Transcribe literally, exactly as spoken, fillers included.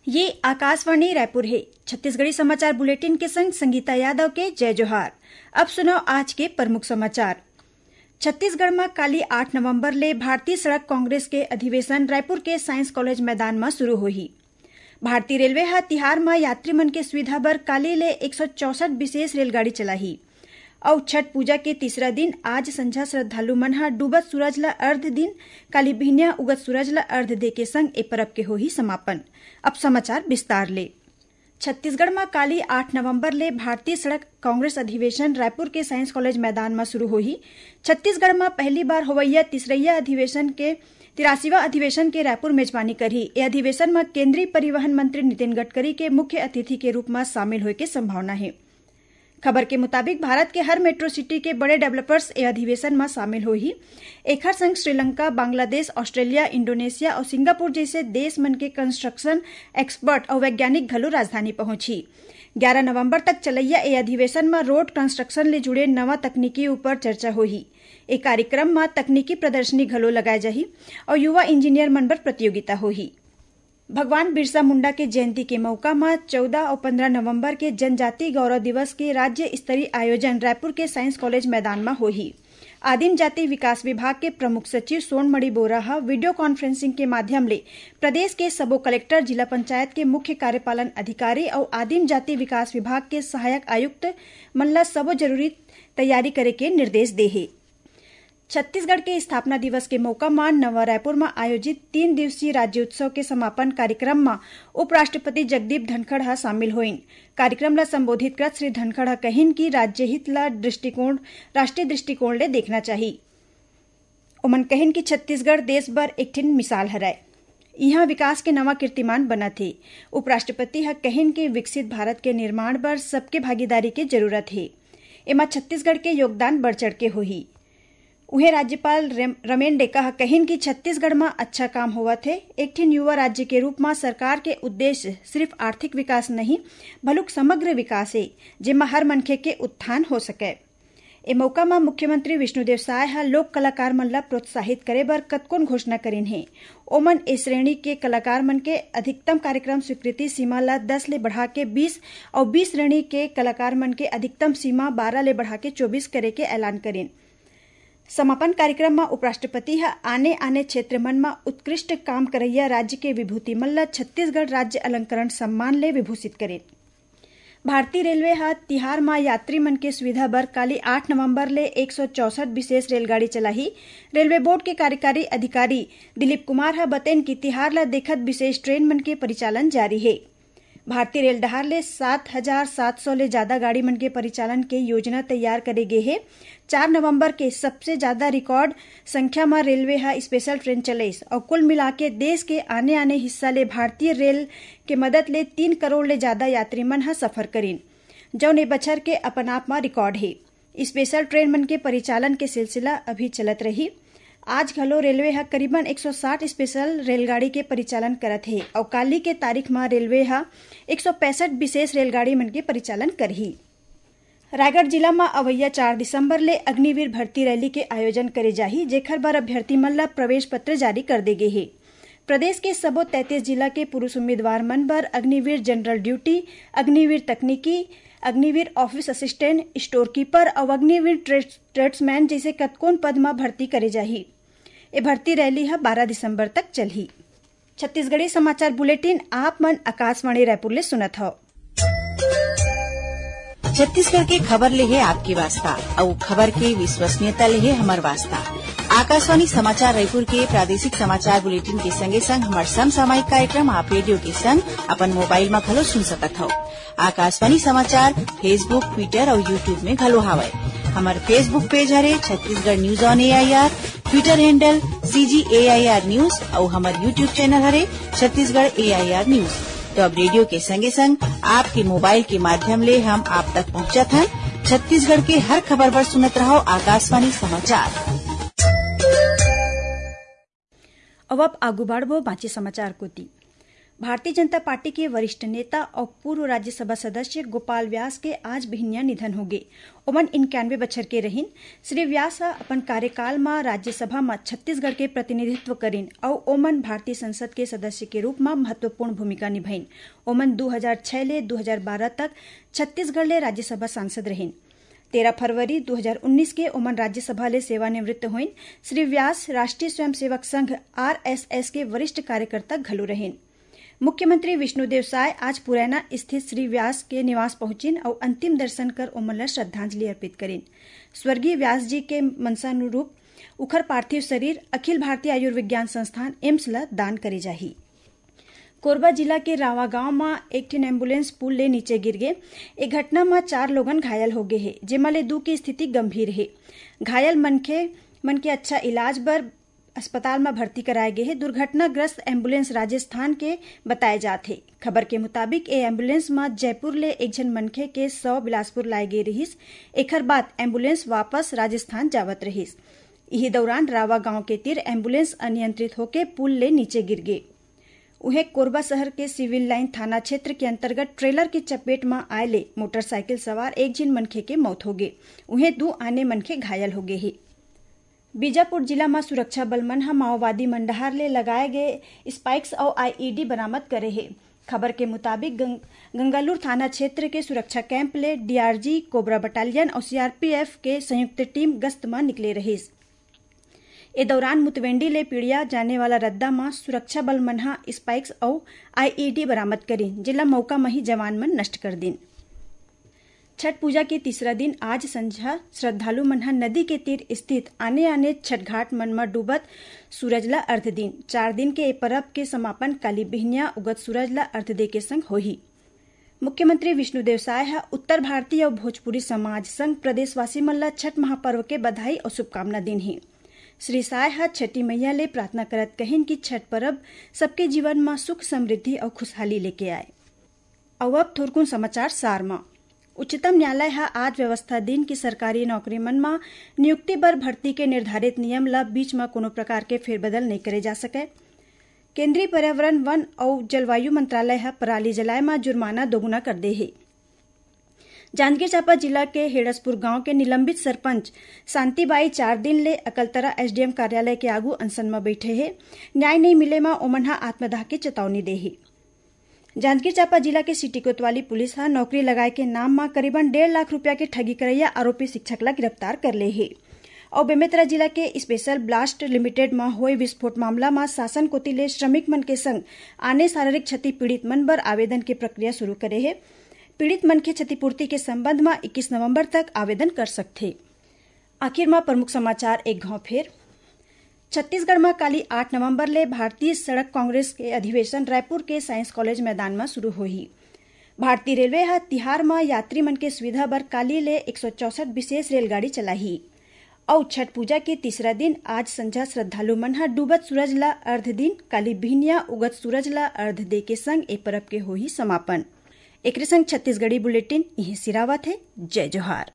ये आकाशवाणी रायपुर है। छत्तीसगढ़ी समाचार बुलेटिन के संग संगीता यादव के जय जोहार। अब सुनो आज के प्रमुख समाचार। छत्तीसगढ़ में काली आठ नवंबर ले भारतीय सड़क कांग्रेस के अधिवेशन रायपुर के साइंस कॉलेज मैदान में शुरू होही। भारतीय रेलवे ह तिहार में यात्री मन के सुविधा बर काली ले एक सौ चौसठ विशेष रेलगाड़ी चलाही। और छठ पूजा के तीसरा दिन आज संझा श्रद्धालु मन ह डूबत सूरज ल अर्घ दिन काली बिहनिया उगत सूरज ल अर्घ दे के संग ए परब के होही समापन। अब समाचार विस्तार ले। छत्तीसगढ़ में काली आठ नवंबर ले भारतीय सड़क कांग्रेस अधिवेशन रायपुर के साइंस कॉलेज मैदान में शुरू होही। छत्तीसगढ़ में पहली बार होवैया तीसरैया अधिवेशन के तिरासीवा अधिवेशन के रायपुर मेजबानी करही। ये अधिवेशन में केंद्रीय परिवहन मंत्री नितिन गडकरी के मुख्य अतिथि के रूप में शामिल होए के संभावना है। खबर के मुताबिक भारत के हर मेट्रो सिटी के बड़े डेवलपर्स ए अधिवेशन में शामिल होही। एखर संग श्रीलंका, बांग्लादेश, ऑस्ट्रेलिया, इंडोनेशिया और सिंगापुर जैसे देश मन के कंस्ट्रक्शन एक्सपर्ट और वैज्ञानिक घलो राजधानी पहुंची। ग्यारह नवंबर तक चलैया ए अधिवेशन में रोड कंस्ट्रक्शन ले जुड़े नवा तकनीकी ऊपर चर्चा होही। ए कार्यक्रम में तकनीकी प्रदर्शनी घलो लगाए जाही और युवा इंजीनियर मन बर प्रतियोगिता होही। भगवान बिरसा मुंडा के जयंती के मौका में चौदह और पंद्रह नवंबर के जनजाति गौरव दिवस के राज्य स्तरीय आयोजन रायपुर के साइंस कॉलेज मैदान में होही। आदिम जाति विकास विभाग के प्रमुख सचिव सोनमणि बोरा वीडियो कॉन्फ्रेंसिंग के माध्यम ले प्रदेश के सबो कलेक्टर, जिला पंचायत के मुख्य कार्यपालन अधिकारी और आदिम जाति विकास विभाग के सहायक आयुक्त मन ला सबो जरूरी तैयारी करे के निर्देश दे हे। छत्तीसगढ़ के स्थापना दिवस के मौका में नवा रायपुर में आयोजित तीन दिवसीय राज्योत्सव के समापन कार्यक्रम में उपराष्ट्रपति जगदीप धनखड़ ह शामिल होइन। कार्यक्रम ला संबोधित करत श्री धनखड़ कहिन कि राज्य हित ला दृष्टिकोण राष्ट्रीय दृष्टिकोण ले देखना चाहिए। ओमन कहिन कि छत्तीसगढ़ देश बर एक ठिन मिसाल हरय। यहाँ विकास के नवा कीर्तिमान बनत हे। उपराष्ट्रपति ह कहिन कि विकसित भारत के निर्माण बर सबके भागीदारी के जरूरत है। एमा छत्तीसगढ़ के योगदान बढ़ चढ़ के होही। उहे राज्यपाल रमेन डेका कहिन कि छत्तीसगढ़ में अच्छा काम होवत है। एक ठिन युवा राज्य के रूप में सरकार के उद्देश्य सिर्फ आर्थिक विकास नहीं बलुक समग्र विकास है, जेमा हर मनखे के उत्थान हो सके। ए मौका में मुख्यमंत्री विष्णुदेव साय ह लोक कलाकार मन ला प्रोत्साहित करे बर कतकोन घोषणा करिन है। ओमन ए श्रेणी के कलाकार मन के अधिकतम कार्यक्रम स्वीकृति सीमा ला दस ले बढ़ा के बीस और बीस श्रेणी के कलाकार मन के अधिकतम सीमा बारह ले बढ़ा के चौबीस करे के ऐलान करिन। समापन कार्यक्रम में उपराष्ट्रपति ह आने आने क्षेत्र मन में उत्कृष्ट काम करैया राज्य के विभूति मन ला छत्तीसगढ़ राज्य अलंकरण सम्मान ले विभूषित करे। भारतीय रेलवे ह तिहार में यात्री मन के सुविधा बर काली आठ नवंबर ले एक सौ चौसठ विशेष रेलगाड़ी चलाही। रेलवे बोर्ड के कार्यकारी अधिकारी दिलीप कुमार ह बतेन कि तिहार ला देखत विशेष ट्रेन मन के परिचालन जारी है। भारतीय रेल डहार ले सात हजार सात सौ ले ज्यादा गाड़ी मन के परिचालन के योजना तैयार करे गे हे। चार नवंबर के सबसे ज्यादा रिकॉर्ड संख्या में रेलवे हा स्पेशल ट्रेन चलाइस और कुल मिला के देश के आने आने हिस्सा ले भारतीय रेल के मदद ले तीन करोड़ ले ज्यादा यात्री मन हा सफर करीन, जौन ए बछर के अपन आप में रिकॉर्ड है। स्पेशल ट्रेन मन के परिचालन के सिलसिला अभी चलत रही। आज घलो रेलवे हा करीबन एक सौ साठ स्पेशल रेलगाड़ी के परिचालन करत है और काली के तारीख में रेलवे हा एक सौ पैंसठ विशेष रेलगाड़ी मन के परिचालन करही। रायगढ़ जिला में अवैया चार दिसंबर ले अग्निवीर भर्ती रैली के आयोजन करे जाही, जेखर बर अभ्यर्थी मन ला प्रवेश पत्र जारी कर दे गे हे। प्रदेश के सबो तैंतीस जिला के पुरुष उम्मीदवार मन बर अग्निवीर जनरल ड्यूटी, अग्निवीर तकनीकी, Agniveer office assistant, store keeper और अग्निवीर ट्रेड्समैन जैसे कतकोन पद में भर्ती करे जाही। ए भर्ती रैली है बारह दिसंबर तक चलही। छत्तीसगढ़ी समाचार बुलेटिन आप मन आकाशवाणी रायपुर ले सुनत हो। छत्तीसगढ़ के खबर ले है आपकी वास्ता और खबर के विश्वसनीयता ले है हमार वास्ता। आकाशवाणी समाचार रायपुर के प्रादेशिक समाचार बुलेटिन के संगे संग हमार समसामयिक कार्यक्रम आप रेडियो के संग अपन मोबाइल में घलो सुन सकत हो। आकाशवाणी समाचार फेसबुक, ट्विटर और यूट्यूब में घलो हावय। हमार फेसबुक पेज हरे Chhattisgarh news on A I R, Twitter handle C G A I R news और हमार यूट्यूब चैनल हरे छत्तीसगढ़ ए आई आर न्यूज। तो अब रेडियो के संगे संग आपके मोबाइल के माध्यम ले हम आप तक पहुंचत हन। छत्तीसगढ़ के हर खबर पर सुनत रहो आकाशवाणी समाचार। अब अब आगू बढ़बो बाँचे समाचार कोती। भारतीय जनता पार्टी के वरिष्ठ नेता और पूर्व राज्यसभा सदस्य गोपाल व्यास के आज बिहनिया निधन हो गए। ओमन इक्यानवे बछर के रहिन। श्री व्यास अपन कार्यकाल में राज्यसभा में छत्तीसगढ़ के प्रतिनिधित्व करिन और ओमन भारतीय संसद के सदस्य के रूप में महत्वपूर्ण भूमिका निभाइन। ओमन दो हजार छह ले दो हजार बारह तक छत्तीसगढ़ ले राज्यसभा सांसद रहिन। तेरह फरवरी दो हजार उन्नीस के ओमन राज्यसभा ले सेवानिवृत्त हुइन। श्री व्यास राष्ट्रीय Swayamsevak Sangh R S S के वरिष्ठ कार्यकर्ता घलो रहिन। मुख्यमंत्री विष्णुदेव साय आज पुरैना स्थित श्री व्यास के निवास पहुंचिन और अंतिम दर्शन कर ओमन ला श्रद्धांजलि अर्पित करिन। स्वर्गीय व्यास जी के मनसानुरूप उखर पार्थिव शरीर अखिल भारतीय आयुर्विज्ञान संस्थान एम्स ला दान करे जाही। कोरबा जिला के रावा गांव में एक ठन एम्बुलेंस पुल ले नीचे गिर गए। एक घटना में चार लोगन घायल हो गए हैं, जेमा ले दू की स्थिति गंभीर है। घायल मनखे मन के अच्छा इलाज बर अस्पताल में भर्ती कराए गए हैं। दुर्घटनाग्रस्त एम्बुलेंस राजस्थान के बताए जाते। खबर के मुताबिक ए एम्बुलेंस में जयपुर ले एक जन मनखे के सौ बिलासपुर लाए गए रहिस। एकर बाद एम्बुलेंस वापस राजस्थान जावत रहिस। यही दौरान रावा गांव के तीर एम्बुलेंस अनियंत्रित होकर पुल ले नीचे गिर गए। उन्हें कोरबा शहर के सिविल लाइन थाना क्षेत्र के अंतर्गत ट्रेलर की चपेट में आए ले मोटरसाइकिल सवार एक जिन मनखे के मौत हो गए। उन्हें दो अन्य मनखे घायल हो गए हैं। बीजापुर जिला में सुरक्षा बल मन ह माओवादी मंडहार ले लगाए गए स्पाइक्स और आईईडी बरामद करे है। खबर के मुताबिक गंग, गंगालूर थाना क्षेत्र के सुरक्षा कैंप ले डीआरजी, कोबरा बटालियन और सीआरपीएफ के संयुक्त टीम गश्त में निकले रहीस। ए दौरान मुतवेंडी ले पीड़िया जाने वाला रद्दा में सुरक्षा बल मन ह स्पाइक्स और आईईडी बरामद करी, जिला मौका में ही जवान मन नष्ट कर दिन। छठ पूजा के तीसरा दिन आज संझा श्रद्धालु मन ह नदी के तीर स्थित आने आने छठ घाट मन में डूबत सूरज ला अर्घ दिन। चार दिन के ए परब के समापन काली बिहनिया उगत सूरज ला अर्घ दे के संग होही। मुख्यमंत्री विष्णुदेव साय ह उत्तर भारतीय और भोजपुरी समाज संघ प्रदेशवासी मन ला छठ महापर्व के बधाई और शुभकामना दिन ही। श्री साय ह छठी मैया ले प्रार्थना करत कहिन कि छठ पर्व सबके जीवन में सुख समृद्धि और खुशहाली लेके आए। और अब थोरकुन समाचार सार में। उच्चतम न्यायालय है आज व्यवस्था दिन की सरकारी नौकरी मन में नियुक्ति बर भर्ती के निर्धारित नियम ला बीच में कोनो प्रकार के फेरबदल नहीं करे जा सके। केंद्रीय पर्यावरण वन और जलवायु मंत्रालय है पराली जलाए में जुर्माना दोगुना कर दे है। जांजगीर चांपा जिला के हेड़सपुर गांव के निलंबित सरपंच शांतिबाई चार दिन ले अकलतरा एसडीएम कार्यालय के आगू अनशन में बैठे है। न्याय नहीं मिले में ओमन हा आत्मदाह के चेतावनी दे है। जांजगीर चांपा जिला के सिटी कोतवाली पुलिस हा नौकरी लगाए के नाम में करीबन डेढ़ लाख रुपया के ठगी करैया आरोपी शिक्षक ला गिरफ्तार कर ले है। और बेमेतरा जिला के स्पेशल ब्लास्ट लिमिटेड में हुए विस्फोट मामला में शासन कोती ले श्रमिक मन के संग आने शारीरिक क्षति पीड़ित मन बर आवेदन की प्रक्रिया शुरू करे है। पीड़ित मन के क्षतिपूर्ति के संबंध में इक्कीस नवंबर तक आवेदन कर सकते। आखिर में प्रमुख समाचार एक घाव फेर। छत्तीसगढ़ में काली आठ नवंबर ले भारतीय सड़क कांग्रेस के अधिवेशन रायपुर के साइंस कॉलेज मैदान में शुरू होही। भारतीय रेलवे हा तिहार में यात्री मन के सुविधा बर काली ले एक सौ चौसठ विशेष रेलगाड़ी चलाही। और छठ पूजा के तीसरा दिन आज संझा श्रद्धालु मन हा डूबत सूरज ला अर्घ दिन काली बिहनिया उगत सूरज ला अर्घ दे के संग ए परब के होही समापन। एक संग छत्तीसगढ़ी बुलेटिन यही सिरावत है। जय जोहार।